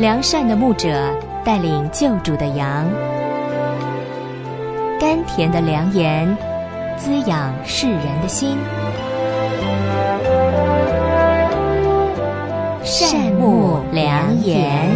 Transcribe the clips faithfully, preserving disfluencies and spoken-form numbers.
良善的牧者带领救主的羊，甘甜的良言滋养世人的心。善牧良言。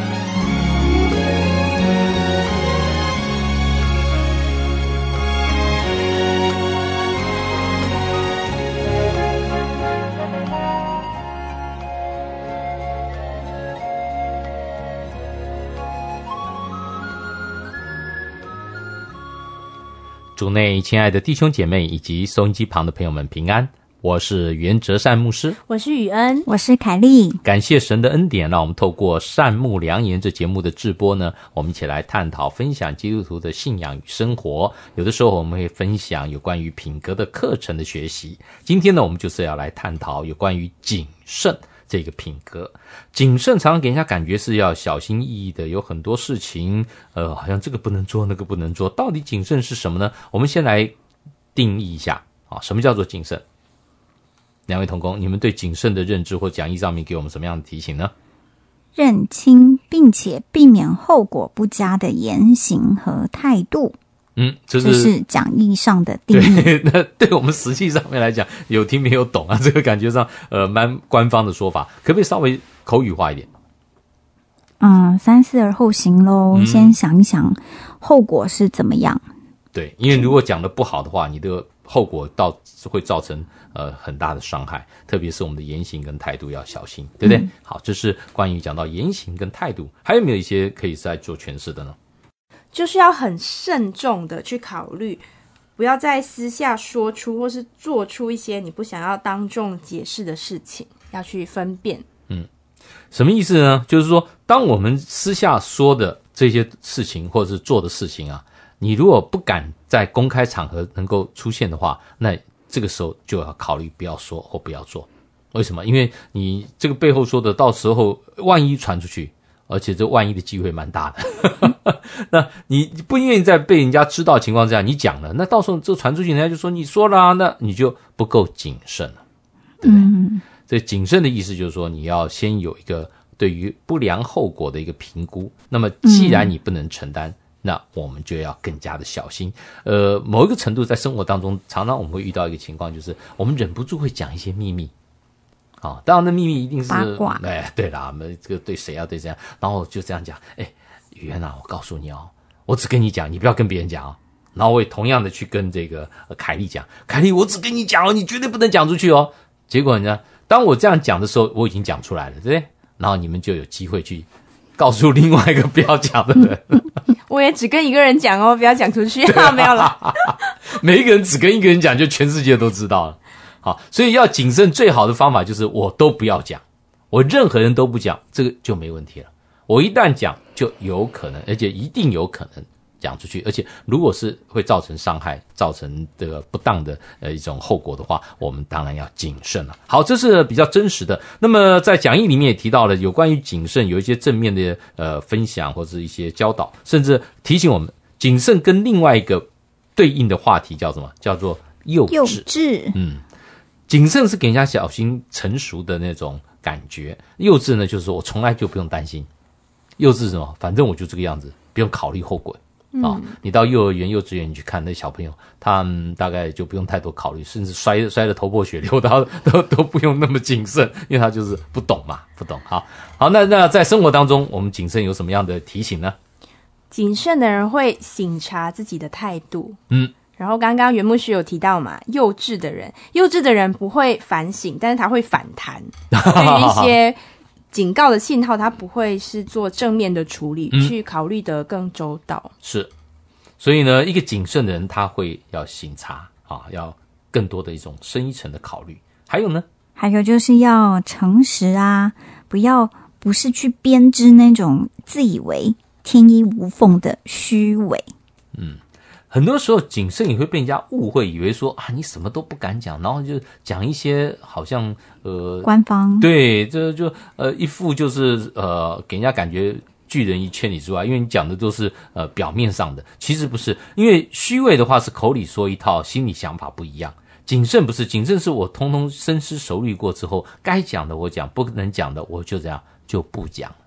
主内亲爱的弟兄姐妹以及收音机旁的朋友们平安，我是袁哲善牧师， 我是雨恩， 我是凯丽。 感谢神的恩典，让我们透过善牧良言这节目的直播呢，我们一起来探讨分享基督徒的信仰与生活。有的时候我们会分享有关于品格的课程的学习，今天呢我们就是要来探讨有关于谨慎这个品格。谨慎常常给人家感觉是要小心翼翼的，有很多事情呃，好像这个不能做那个不能做，到底谨慎是什么呢？我们先来定义一下啊，什么叫做谨慎？两位同工，你们对谨慎的认知或讲义上面给我们什么样的提醒呢？ 认清并且避免后果不佳的言行和态度。 嗯，这是这是讲义上的定义。 对，那对我们实际上面来讲，有听没有懂啊，这个感觉上呃蛮官方的说法，可不可以稍微口语化一点？ 嗯，三思而后行咯、嗯、先想一想后果是怎么样。 对，因为如果讲的不好的话，你的后果到会造成呃很大的伤害，特别是我们的言行跟态度要小心，对不对？嗯、好，这是关于讲到言行跟态度，还有没有一些可以再做诠释的呢？ 就是要很慎重的去考虑，不要在私下说出或是做出一些你不想要当众解释的事情，要去分辨。 嗯，什么意思呢？就是说当我们私下说的这些事情或者是做的事情啊，你如果不敢在公开场合能够出现的话，那这个时候就要考虑不要说或不要做。为什么？因为你这个背后说的，到时候万一传出去，而且这万一的机会蛮大的那你不愿意在被人家知道的情况之下你讲了，那到时候这传出去人家就说你说了啊，那你就不够谨慎了，对不对？嗯，这谨慎的意思就是说你要先有一个对于不良后果的一个评估，那么既然你不能承担、嗯、那我们就要更加的小心。呃，某一个程度在生活当中常常我们会遇到一个情况，就是我们忍不住会讲一些秘密。好、哦，当然的秘密一定是八卦， 哎，对啦，我们这个对谁要对谁样，然后就这样讲，哎，语言啊，我告诉你哦，我只跟你讲，你不要跟别人讲哦。然后我也同样的去跟这个、呃、凯莉讲，凯莉，我只跟你讲哦，你绝对不能讲出去哦。结果呢，当我这样讲的时候，我已经讲出来了，对不对？然后你们就有机会去告诉另外一个不要讲的人。 我也只跟一个人讲哦，不要讲出去啊，没有啦。 每一个人只跟一个人讲，就全世界都知道了。好，所以要谨慎，最好的方法就是我都不要讲，我任何人都不讲，这个就没问题了。我一旦讲，就有可能，而且一定有可能讲出去，而且如果是会造成伤害，造成这个不当的呃一种后果的话，我们当然要谨慎了。好，这是比较真实的。那么在讲义里面也提到了有关于谨慎，有一些正面的呃分享或者一些教导，甚至提醒我们谨慎跟另外一个对应的话题叫什么？叫做幼稚。 幼稚， 嗯。谨慎是给人家小心成熟的那种感觉，幼稚呢就是说我从来就不用担心。幼稚是什么？反正我就这个样子，不用考虑后果、嗯哦、你到幼儿园幼稚园你去看那小朋友，他们大概就不用太多考虑，甚至摔摔得头破血流他都都不用那么谨慎，因为他就是不懂嘛，不懂。好好，那那在生活当中我们谨慎有什么样的提醒呢？ 谨慎的人会省察自己的态度。 嗯， 然后刚刚袁牧师有提到嘛，幼稚的人，幼稚的人不会反省，但是他会反弹，对于一些警告的信号，他不会是做正面的处理，嗯、去考虑得更周到。 是，所以呢，一个谨慎的人他会要省察啊，要更多的一种深一层的考虑。还有呢， 还有就是要诚实啊，不要不是去编织那种自以为天衣无缝的虚伪。 嗯。很多时候谨慎也会被人家误会，以为说啊你什么都不敢讲，然后就讲一些好像呃官方， 对，这就呃一副就是呃给人家感觉拒人于千里之外，因为你讲的都是呃表面上的，其实不是，因为虚伪的话是口里说一套，心里想法不一样。谨慎不是，谨慎是我通通深思熟虑过之后，该讲的我讲，不能讲的我就这样就不讲。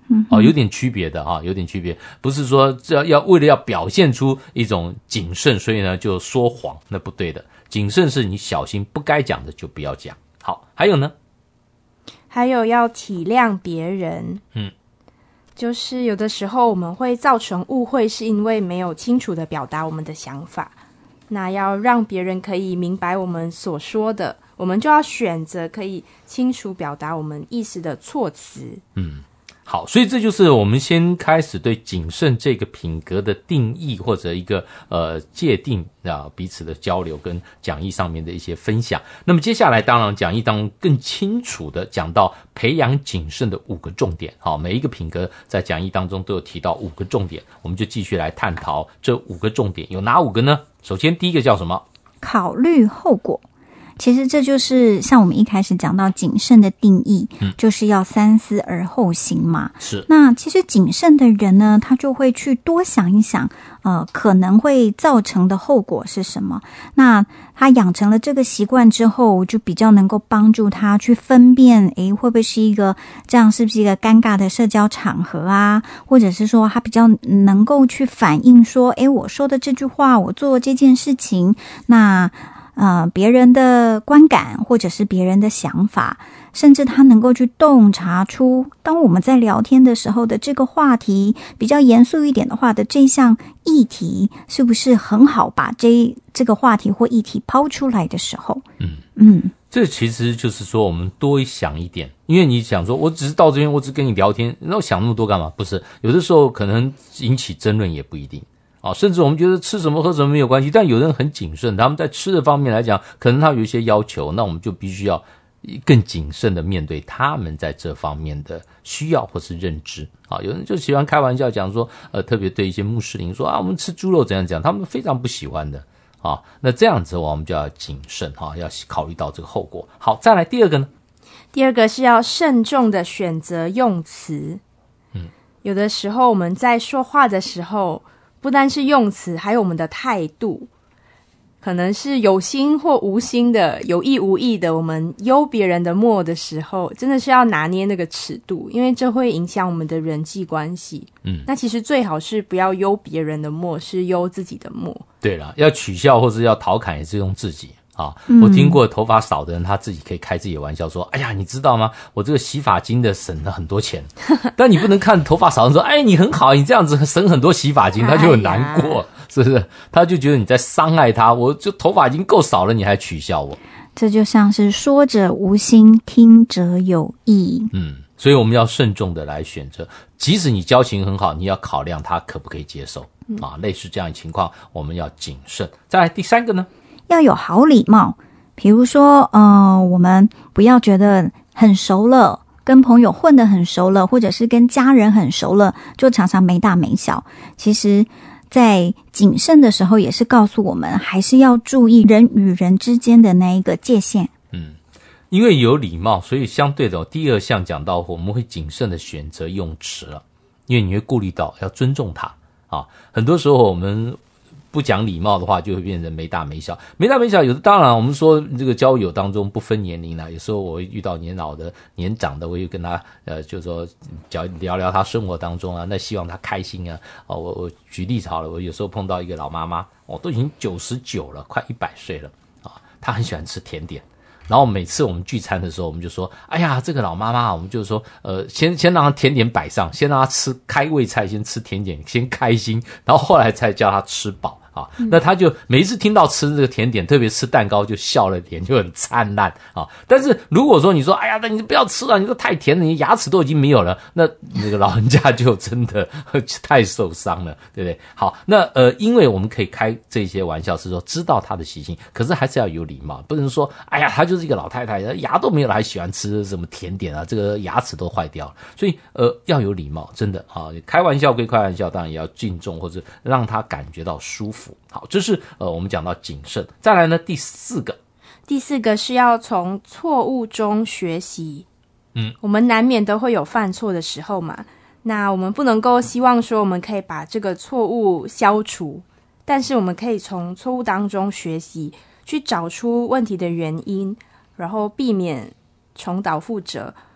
嗯， 哦，有点区别的哈、哦，有点区别，不是说要要为了要表现出一种谨慎，所以呢就说谎，那不对的。谨慎是你小心，不该讲的就不要讲。好，还有呢？ 还有要体谅别人， 嗯， 就是有的时候我们会造成误会，是因为没有清楚的表达我们的想法。那要让别人可以明白我们所说的，我们就要选择可以清楚表达我们意思的措辞。 嗯，好，所以这就是我们先开始对谨慎这个品格的定义或者一个呃界定啊，彼此的交流跟讲义上面的一些分享。那么接下来当然讲义当中更清楚的讲到培养谨慎的五个重点。好，每一个品格在讲义当中都有提到五个重点，我们就继续来探讨这五个重点有哪五个呢？首先第一个叫什么？ 考虑后果。其实这就是像我们一开始讲到谨慎的定义，嗯，就是要三思而后行嘛。 是。 那其实谨慎的人呢，他就会去多想一想，呃，可能会造成的后果是什么。那他养成了这个习惯之后，就比较能够帮助他去分辨，诶，会不会是一个这样是不是一个尴尬的社交场合啊？或者是说他比较能够去反映说，诶，我说的这句话，我做这件事情，那呃，别人的观感或者是别人的想法，甚至他能够去洞察出，当我们在聊天的时候的这个话题比较严肃一点的话的这项议题，是不是很好把这这个话题或议题抛出来的时候， 嗯嗯， 这其实就是说我们多想一点，因为你想说我只是到这边，我只跟你聊天，那我想那么多干嘛？不是，有的时候可能引起争论也不一定。啊，甚至我们觉得吃什么喝什么没有关系，但有人很谨慎，他们在吃的方面来讲，可能他有一些要求，那我们就必须要更谨慎的面对他们在这方面的需要或是认知。啊，有人就喜欢开玩笑讲说，呃，特别对一些穆斯林说啊，我们吃猪肉怎样讲，他们非常不喜欢的。啊，那这样子我们就要谨慎哈、啊，要考虑到这个后果。好，再来第二个呢？ 第二个是要慎重的选择用词。嗯，有的时候我们在说话的时候，不单是用词，还有我们的态度，可能是有心或无心的，有意无意的，我们忧别人的墨的时候，真的是要拿捏那个尺度，因为这会影响我们的人际关系。嗯，那其实最好是不要忧别人的墨，是忧自己的墨。对了，要取笑或是要调侃也是用自己。啊，我听过头发少的人，他自己可以开自己的玩笑说：“哎呀，你知道吗？我这个洗发精的省了很多钱。”但你不能看头发少的人说：“哎，你很好，你这样子省很多洗发精。”他就很难过，哎、是不是？他就觉得你在伤害他。我就头发已经够少了，你还取笑我？ 这就像是说者无心，听者有意。 嗯，所以我们要慎重的来选择，即使你交情很好，你要考量他可不可以接受、嗯、啊。类似这样的情况，我们要谨慎。再来第三个呢？ 要有好礼貌，比如说，呃，我们不要觉得很熟了，跟朋友混得很熟了，或者是跟家人很熟了，就常常没大没小。其实，在谨慎的时候，也是告诉我们，还是要注意人与人之间的那一个界限。 嗯，因为有礼貌，所以相对的，第二项讲到，我们会谨慎的选择用词了，因为你会顾虑到要尊重他啊。很多时候我们不讲礼貌的话，就会变成没大没小。没大没小，有的当然我们说这个交友当中不分年龄啦，有时候我会遇到年老的、年长的，我会跟他呃，就是说聊聊他生活当中啊，那希望他开心啊。哦，我我举例子好了，我有时候碰到一个老妈妈，哦，都已经九十九了，快一百岁了啊，她很喜欢吃甜点。然后每次我们聚餐的时候，我们就说，哎呀，这个老妈妈，我们就说，呃，先先让她甜点摆上，先让她吃开胃菜，先吃甜点，先开心，然后后来才叫她吃饱。啊，那他就每一次听到吃这个甜点，特别吃蛋糕，就笑了脸，就很灿烂啊。但是如果说你说，哎呀，那你不要吃了，你说太甜了，你牙齿都已经没有了，那那个老人家就真的太受伤了，对不对？好，那呃，因为我们可以开这些玩笑，是说知道他的习性，可是还是要有礼貌，不能说，哎呀，她就是一个老太太，牙都没有了，还喜欢吃什么甜点啊，这个牙齿都坏掉了，所以呃，要有礼貌，真的啊，开玩笑归开玩笑，当然也要敬重或者让他感觉到舒服。好，这是呃我们讲到谨慎。再来呢，第四个， 第四个是要从错误中学习。 嗯， 我们难免都会有犯错的时候嘛，那我们不能够希望说我们可以把这个错误消除，但是我们可以从错误当中学习，去找出问题的原因，然后避免重蹈覆辙，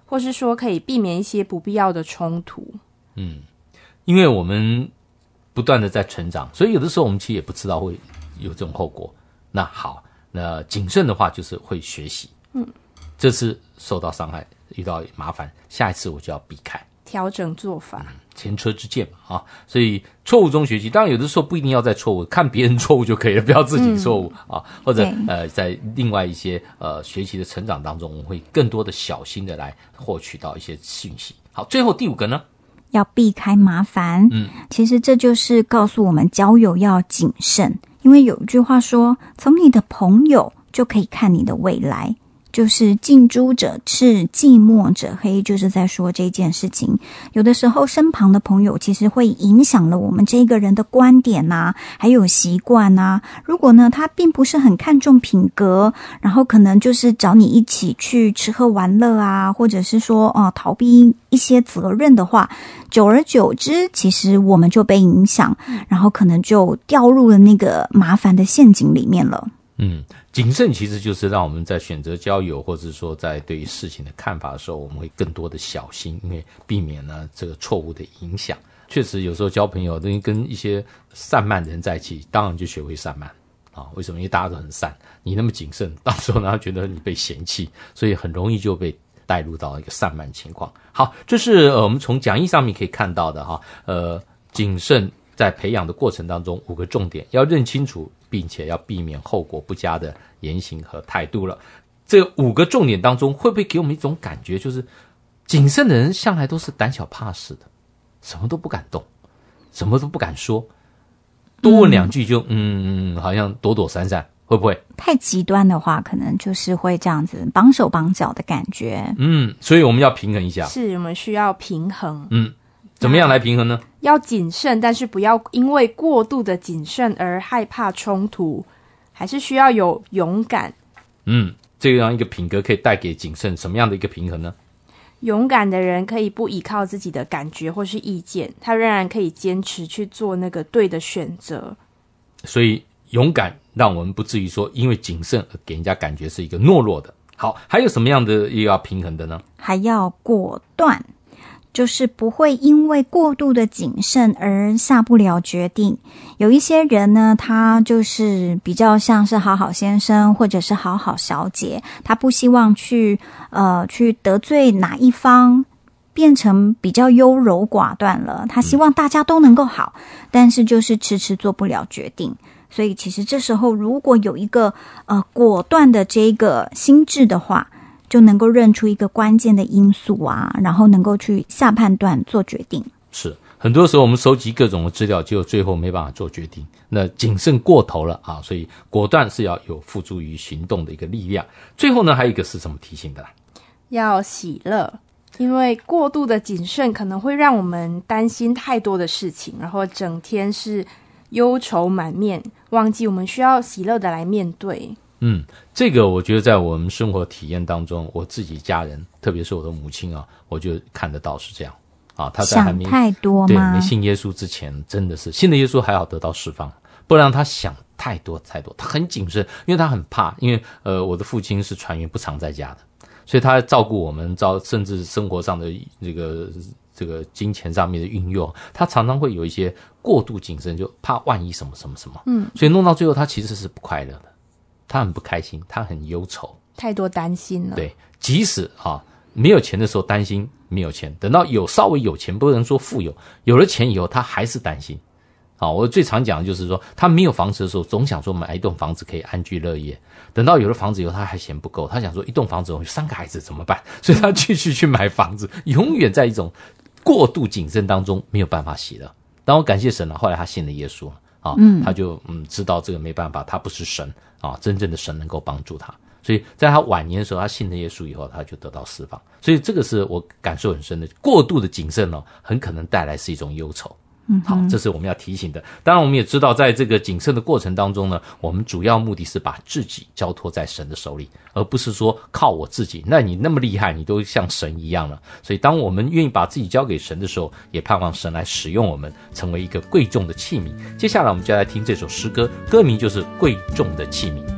或是说可以避免一些不必要的冲突。 嗯，因为我们不断的在成长，所以有的时候我们其实也不知道会有这种后果。那好，那谨慎的话就是会学习，嗯，这次受到伤害，遇到麻烦，下一次我就要避开， 调整做法， 嗯、前车之鉴嘛啊。所以错误中学习，当然有的时候不一定要在错误，看别人错误就可以了，不要自己错误、嗯、啊。或者呃，在另外一些呃学习的成长当中，我们会更多的小心的来获取到一些讯息。好，最后第五个呢？ 要避开麻烦。嗯，其实这就是告诉我们交友要谨慎，因为有一句话说，从你的朋友就可以看你的未来，就是近朱者赤，近墨者黑，就是在说这件事情。有的时候身旁的朋友其实会影响了我们这个人的观点啊，还有习惯啊。如果呢他并不是很看重品格，然后可能就是找你一起去吃喝玩乐啊，或者是说哦、呃、逃避一些责任的话，久而久之其实我们就被影响，然后可能就掉入了那个麻烦的陷阱里面了。 嗯，谨慎其实就是让我们在选择交友，或者说在对于事情的看法的时候，我们会更多的小心，因为避免呢这个错误的影响。确实有时候交朋友等于跟一些散漫的人在一起，当然就学会散漫啊。为什么？因为大家都很散，你那么谨慎，到时候呢他觉得你被嫌弃，所以很容易就被带入到一个散漫情况。好，这是呃我们从讲义上面可以看到的哈，呃，谨慎在培养的过程当中五个重点要认清楚，并且要避免后果不佳的言行和态度了。这五个重点当中，会不会给我们一种感觉，就是谨慎的人向来都是胆小怕事的，什么都不敢动，什么都不敢说，多问两句就嗯嗯，好像躲躲闪闪，会不会？ 太极端的话，可能就是会这样子绑手绑脚的感觉。 嗯，所以我们要平衡一下。 是，我们需要平衡。 嗯。怎么样来平衡呢？ 要谨慎，但是不要因为过度的谨慎而害怕冲突，还是需要有勇敢。 嗯，这样一个品格可以带给谨慎什么样的一个平衡呢？ 勇敢的人可以不依靠自己的感觉或是意见，他仍然可以坚持去做那个对的选择。 所以勇敢让我们不至于说因为谨慎而给人家感觉是一个懦弱的。好，还有什么样的又要平衡的呢？ 还要果断，就是不会因为过度的谨慎而下不了决定。有一些人呢，他就是比较像是好好先生或者是好好小姐，他不希望去呃去得罪哪一方，变成比较优柔寡断了。他希望大家都能够好，但是就是迟迟做不了决定。所以其实这时候如果有一个呃果断的这个心智的话，就能够认出一个关键的因素啊，然后能够去下判断做决定。 是，很多时候我们收集各种的资料，结果最后没办法做决定，那谨慎过头了啊，所以果断是要有付诸于行动的一个力量。最后呢，还有一个是什么提醒的？ 要喜乐，因为过度的谨慎可能会让我们担心太多的事情，然后整天是忧愁满面，忘记我们需要喜乐的来面对。 嗯，这个我觉得在我们生活体验当中，我自己家人，特别是我的母亲啊，我就看得到是这样啊。他在还没想太多吗？ 对，没信耶稣之前，真的是信了耶稣还好得到释放，不然他想太多太多，他很谨慎，因为他很怕，因为呃，我的父亲是船员，不常在家的，所以他照顾我们，照甚至生活上的这个这个金钱上面的运用，他常常会有一些过度谨慎，就怕万一什么什么什么，嗯，所以弄到最后，他其实是不快乐的。他很不开心，他很忧愁， 太多担心了。 对，即使啊没有钱的时候担心没有钱，等到有稍微有钱，不能说富有，有了钱以后他还是担心。啊，我最常讲的就是说，他没有房子的时候，总想说买一栋房子可以安居乐业。等到有了房子以后，他还嫌不够，他想说一栋房子有三个孩子怎么办？所以他继续去买房子，永远在一种过度谨慎当中，没有办法喜乐。但我感谢神了，后来他信了耶稣了。啊，他就嗯知道这个没办法，他不是神啊，真正的神能够帮助他，所以在他晚年的时候，他信了耶稣以后，他就得到释放。所以这个是我感受很深的，过度的谨慎哦，很可能带来是一种忧愁。嗯，好，这是我们要提醒的。当然，我们也知道，在这个谨慎的过程当中呢，我们主要目的是把自己交托在神的手里，而不是说靠我自己。那你那么厉害，你都像神一样了。所以，当我们愿意把自己交给神的时候，也盼望神来使用我们，成为一个贵重的器皿。接下来，我们就来听这首诗歌，歌名就是《贵重的器皿》。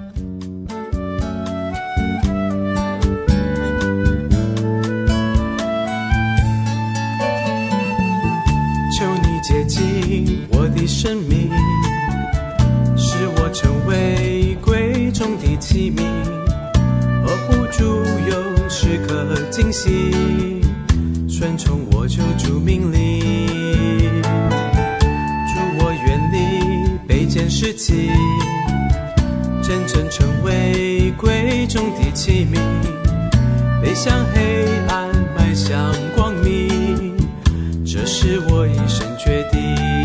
生命，使我成为贵重的器皿，呵护主用时刻惊喜，顺从我救主命令。主我远离卑贱事情，真正成为贵重的器皿，背向黑暗迈向光明，这是我一生决定。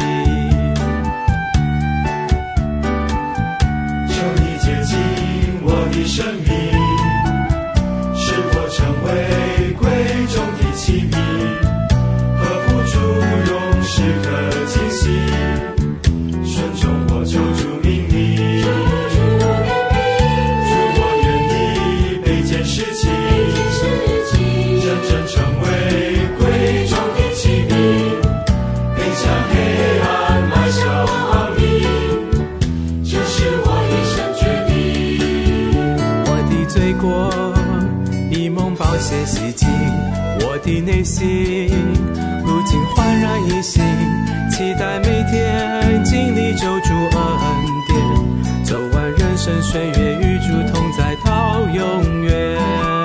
求你接近我的生命，使我成为贵重的器皿，呵护主用时刻惊喜，顺从我救主命令。主我远离卑贱事情，真正成为贵重的器皿，背向黑暗迈向光明，这是我一生决定。 我的罪过已蒙宝血洗净，我的内心如今焕然一新，期待每天经历救主恩典，走完人生岁月与主同在到永远。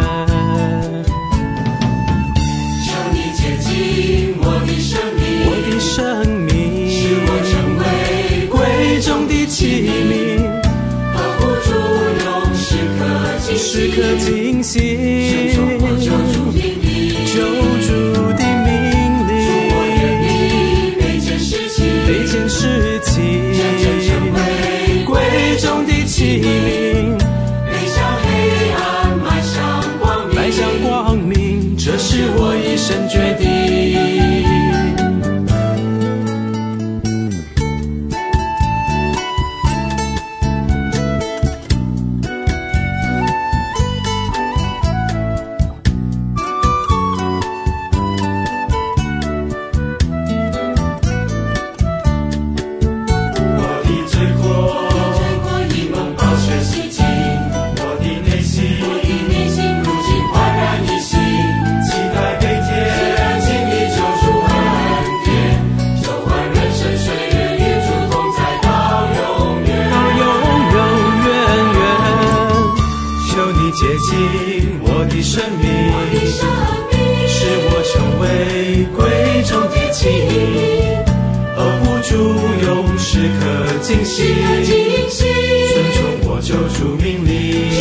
求你接近我的生命， 我的生命使我成为贵重的器皿， 呵护主用时刻惊喜， 时刻惊喜， 顺从我救主命令。 救主的命令， 主我远离卑贱事情， 卑贱事情， 真正成为贵重的器皿， 背向黑暗迈向光明， 迈向光明，这是我一生决定。 我的罪过已蒙宝血洗净，我的内心如今焕然一新，期待每天经历救主恩典，走完人生岁月与主同在到永远。 到永永远远，求你接近我的生命，使我成为贵重的器皿，呵护主用时刻惊喜，顺从我救主命令。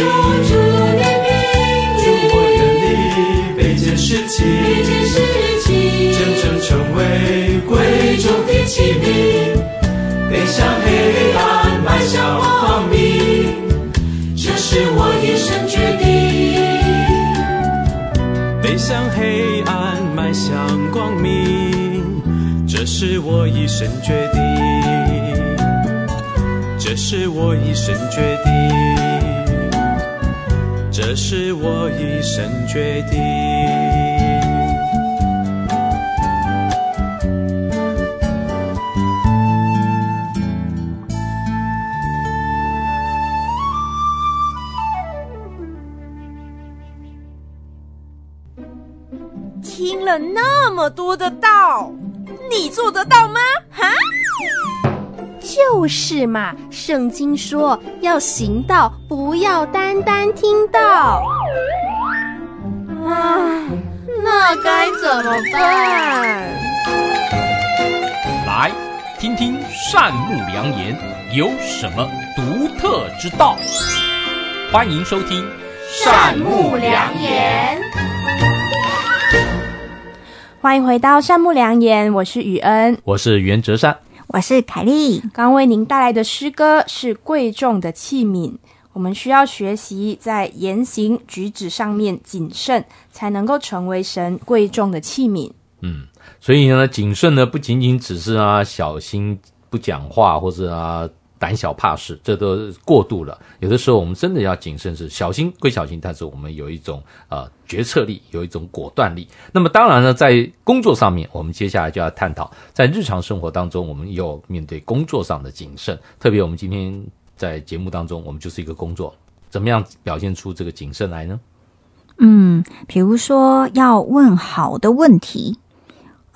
主我远离卑贱事情，真正成为贵重的器皿，背向黑暗迈向光明，这是我一生决定。背向黑暗迈向光明，这是我一生决定，这是我一生决定，这是我一生决定。 听了那么多的道，你做得到吗？哈？ 就是嘛，圣经说要行道，不要单单听道。 唉，那该怎么办？ 来，听听善牧良言有什么独特之道。欢迎收听善牧良言。 欢迎回到善牧良言，我是雨恩， 我是袁哲善， 我是凯莉。 刚为您带来的诗歌是贵重的器皿。我们需要学习在言行举止上面谨慎，才能够成为神贵重的器皿。 嗯，所以呢，谨慎呢不仅仅只是啊小心不讲话，或者啊胆小怕事，这都过度了。有的时候我们真的要谨慎，是小心归小心，但是我们有一种呃决策力，有一种果断力。那么当然呢，在工作上面，我们接下来就要探讨，在日常生活当中，我们有面对工作上的谨慎。特别我们今天在节目当中，我们就是一个工作，怎么样表现出这个谨慎来呢？ 嗯，比如说要问好的问题。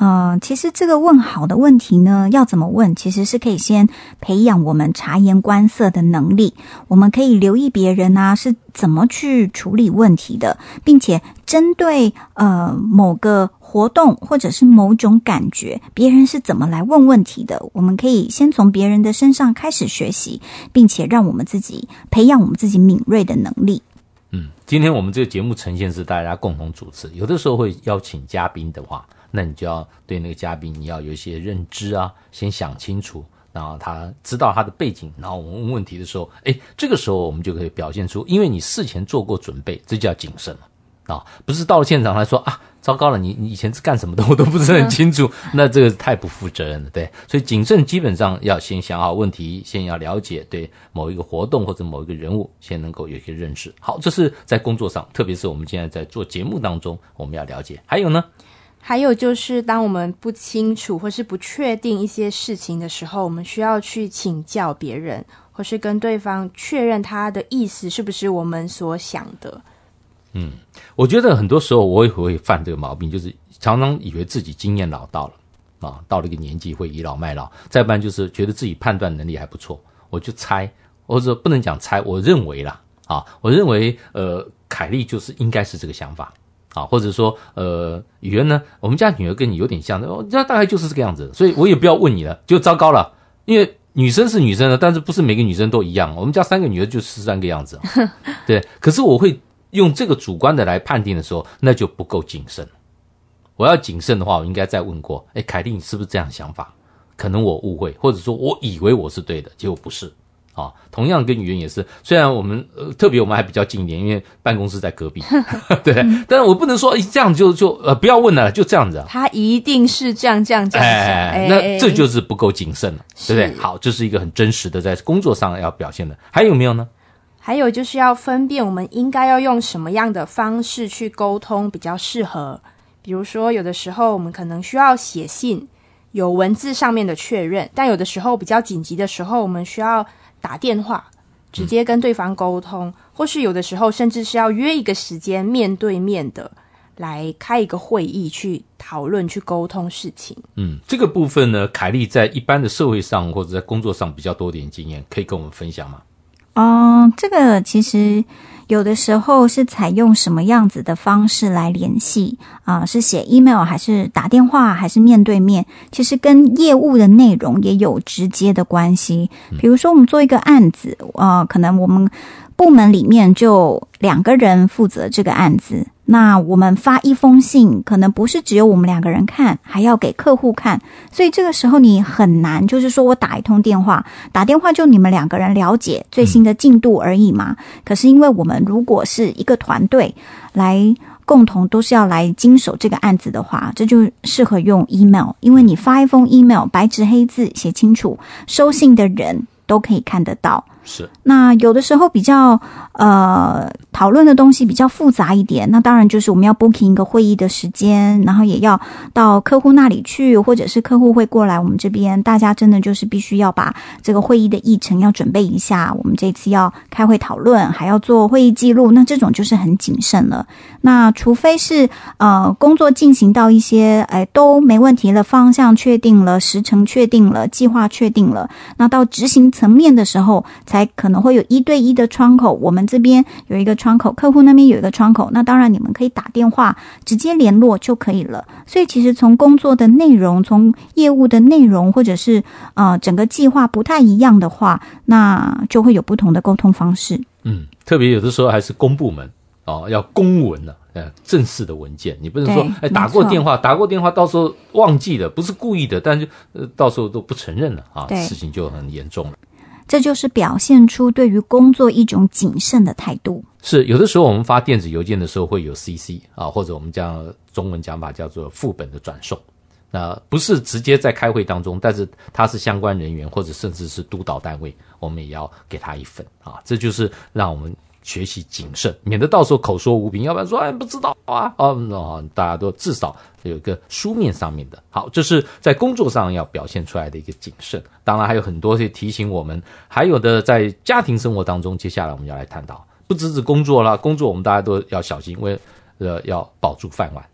呃，其实这个问好的问题呢，要怎么问，其实是可以先培养我们察言观色的能力。我们可以留意别人啊是怎么去处理问题的，并且针对呃某个活动或者是某种感觉，别人是怎么来问问题的，我们可以先从别人的身上开始学习，并且让我们自己培养我们自己敏锐的能力。 嗯，今天我们这个节目呈现是大家共同主持，有的时候会邀请嘉宾的话，那你就要对那个嘉宾你要有一些认知啊，先想清楚，然后他知道他的背景，然后我们问问题的时候，诶，这个时候我们就可以表现出，因为你事前做过准备，这叫谨慎啊，不是到了现场来说啊，糟糕了，你你以前是干什么的我都不是很清楚，那这个太不负责任了，对。所以谨慎基本上要先想好问题，先要了解对某一个活动或者某一个人物，先能够有一些认识。好，这是在工作上，特别是我们现在在做节目当中，我们要了解。还有呢？ 还有就是当我们不清楚或是不确定一些事情的时候，我们需要去请教别人，或是跟对方确认他的意思是不是我们所想的。 嗯，我觉得很多时候我也会犯这个毛病，就是常常以为自己经验老道了啊，到了一个年纪会倚老卖老，再不然就是觉得自己判断能力还不错，我就猜，或者不能讲猜，我认为啦啊，我认为呃，凯莉就是应该是这个想法啊，或者说呃，语言呢，我们家女儿跟你有点像，哦，那大概就是这个样子，所以我也不要问你了，就糟糕了，因为女生是女生的，但是不是每个女生都一样，我们家三个女儿就十三个样子，对，可是我会用这个主观的来判定的时候，那就不够谨慎。我要谨慎的话，我应该再问过，诶，凯莉你是不是这样的想法？可能我误会，或者说我以为我是对的，结果不是啊。同样跟语言也是，虽然我们、呃、特别我们还比较近一点，因为办公室在隔壁，对，但是我不能说这样就就呃不要问了，就这样子啊。 他一定是这样这样这样想， 哎，那这就是不够谨慎了，对不对？好，这是一个很真实的在工作上要表现的。还有没有呢？ 还有就是要分辨我们应该要用什么样的方式去沟通比较适合。比如说有的时候我们可能需要写信，有文字上面的确认，但有的时候比较紧急的时候我们需要打电话直接跟对方沟通、嗯、或是有的时候甚至是要约一个时间面对面的来开一个会议去讨论去沟通事情。 嗯，这个部分呢，凯莉在一般的社会上或者在工作上比较多点经验，可以跟我们分享吗？ 哦、呃，这个其实有的时候是采用什么样子的方式来联系啊、呃？是写 email 还是打电话还是面对面？其实跟业务的内容也有直接的关系。比如说我们做一个案子，呃，可能我们部门里面就两个人负责这个案子，那我们发一封信可能不是只有我们两个人看，还要给客户看，所以这个时候你很难就是说我打一通电话，打电话就你们两个人了解最新的进度而已嘛。可是因为我们如果是一个团队来共同都是要来经手这个案子的话，这就适合用 email， 因为你发一封 email 白纸黑字写清楚，收信的人都可以看得到。 是， 那有的时候比较呃讨论的东西比较复杂一点，那当然就是我们要 booking 一个会议的时间，然后也要到客户那里去，或者是客户会过来我们这边，大家真的就是必须要把这个会议的议程要准备一下，我们这次要开会讨论，还要做会议记录，那这种就是很谨慎了。那除非是呃工作进行到一些哎都没问题了，方向确定了，时程确定了，计划确定了，那到执行层面的时候才可能会有一对一的窗口，我们这边有一个窗口，客户那边有一个窗口，那当然你们可以打电话直接联络就可以了。所以其实从工作的内容，从业务的内容，或者是呃整个计划不太一样的话，那就会有不同的沟通方式。 嗯，特别有的时候还是公部门哦，要公文了、啊，呃，正式的文件，你不能说哎打过电话，打过电话，到时候忘记了，不是故意的，但是呃到时候都不承认了啊，事情就很严重了。 这就是表现出对于工作一种谨慎的态度。 是，有的时候我们发电子邮件的时候会有 C C 啊，或者我们讲中文讲法叫做副本的转送。那不是直接在开会当中，但是他是相关人员或者甚至是督导单位，我们也要给他一份啊。这就是让我们学习谨慎，免得到时候口说无凭，要不然说哎不知道啊，哦、嗯，大家都至少有一个书面上面的。好，这是在工作上要表现出来的一个谨慎。当然还有很多是提醒我们，还有的在家庭生活当中，接下来我们要来探讨，不只是工作啦，工作我们大家都要小心，因为呃要保住饭碗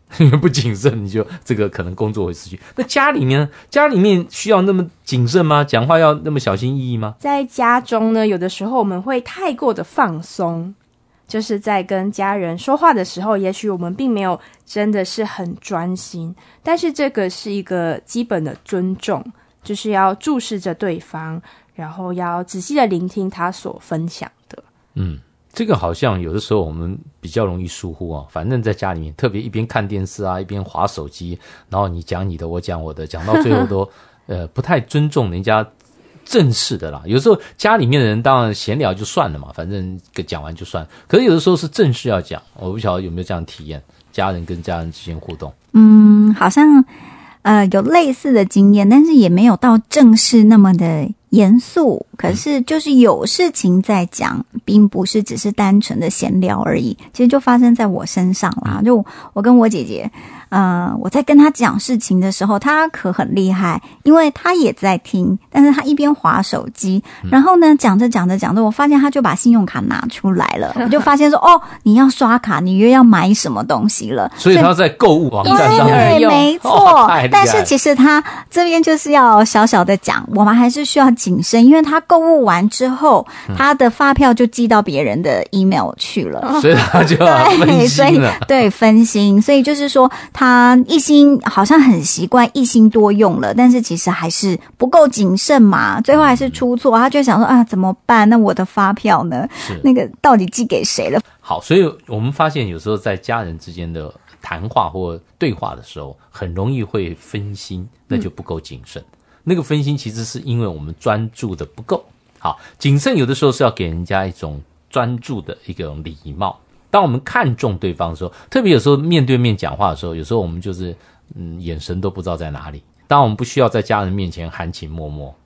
因为不谨慎，你就这个可能工作会失去。那家里面，家里面需要那么谨慎吗？讲话要那么小心翼翼吗？ 在家中呢，有的时候我们会太过的放松，就是在跟家人说话的时候，也许我们并没有真的是很专心，但是这个是一个基本的尊重，就是要注视着对方，然后要仔细的聆听他所分享的。嗯。 这个好像有的时候我们比较容易疏忽啊，反正在家里面，特别一边看电视啊，一边滑手机，然后你讲你的，我讲我的，讲到最后都呃不太尊重人家正式的啦。有时候家里面的人当然闲聊就算了嘛，反正讲完就算。可是有的时候是正式要讲，我不晓得有没有这样的体验，家人跟家人之间互动。 嗯，好像呃有类似的经验，但是也没有到正式那么的严肃，可是就是有事情在讲，并不是只是单纯的闲聊而已。其实就发生在我身上啦，就我跟我姐姐，呃，我在跟她讲事情的时候，她可很厉害，因为她也在听，但是她一边滑手机，然后呢讲着讲着讲着，我发现她就把信用卡拿出来了，我就发现说，哦，你要刷卡，你又要买什么东西了， 所以她在购物网站上面， 对，没错。 哦， 但是其实她这边就是要小小的讲，我们还是需要谨慎，因为他购物完之后，嗯、他的发票就寄到别人的 email 去了， 所以他就要分心了。 对，分心，所以就是说他一心好像很习惯一心多用了，但是其实还是不够谨慎嘛，最后还是出错，他就想说啊怎么办？那我的发票呢？那个到底寄给谁了？ 好，所以我们发现有时候在家人之间的谈话或对话的时候，很容易会分心，那就不够谨慎。嗯，那个分心其实是因为我们专注的不够。好，谨慎有的时候是要给人家一种专注的一种礼貌。当我们看重对方的时候，特别有时候面对面讲话的时候，有时候我们就是嗯眼神都不知道在哪里。当然我们不需要在家人面前含情脉脉。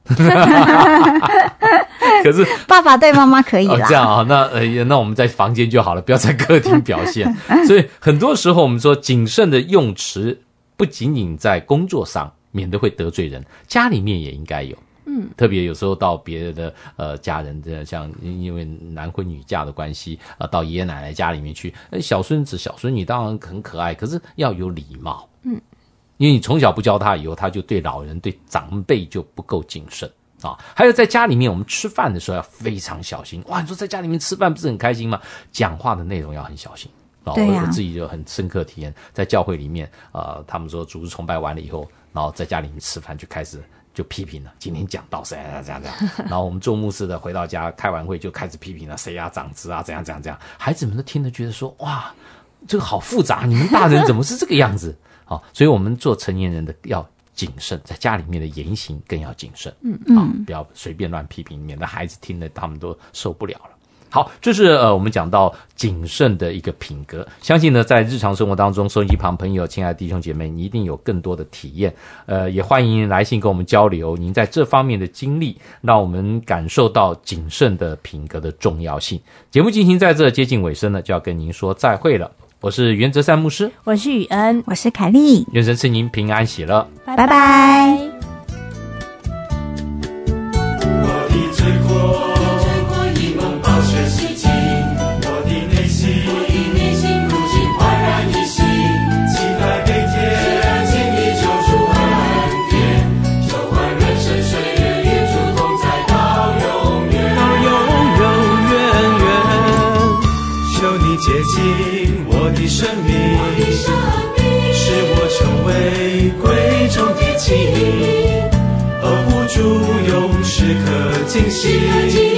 可是爸爸对妈妈可以啦。 哦，这样啊，那呃那我们在房间就好了，不要在客厅表现。所以很多时候我们说谨慎的用词不仅仅在工作上，免得会得罪人，家里面也应该有。嗯，特别有时候到别人的呃家人的，像因为男婚女嫁的关系，呃到爷爷奶奶家里面去，小孙子小孙女当然很可爱，可是要有礼貌。嗯，因为你从小不教他，以后他就对老人对长辈就不够谨慎啊。还有在家里面我们吃饭的时候要非常小心。哇，你说在家里面吃饭不是很开心吗？讲话的内容要很小心。哦， 对啊， 我自己就很深刻体验，在教会里面，呃，他们说主日崇拜完了以后，然后在家里面吃饭就开始就批评了，今天讲到谁啊这样这样，然后我们做牧师的回到家开完会就开始批评了，谁啊长子啊怎样怎样怎样，孩子们都听得觉得说哇，这个好复杂，你们大人怎么是这个样子？好，所以我们做成年人的要谨慎，在家里面的言行更要谨慎，嗯嗯，不要随便乱批评，免得孩子听了他们都受不了了。好，这是呃我们讲到谨慎的一个品格，相信呢在日常生活当中，收音机旁朋友，亲爱的弟兄姐妹，你一定有更多的体验，呃也欢迎来信跟我们交流您在这方面的经历，让我们感受到谨慎的品格的重要性。节目进行在这接近尾声呢，就要跟您说再会了。我是袁哲善牧师， 我是雨恩， 我是凯莉， 愿神赐您平安喜乐， 拜拜拜。 生命使我成为贵重的器皿，而不住用时刻惊喜。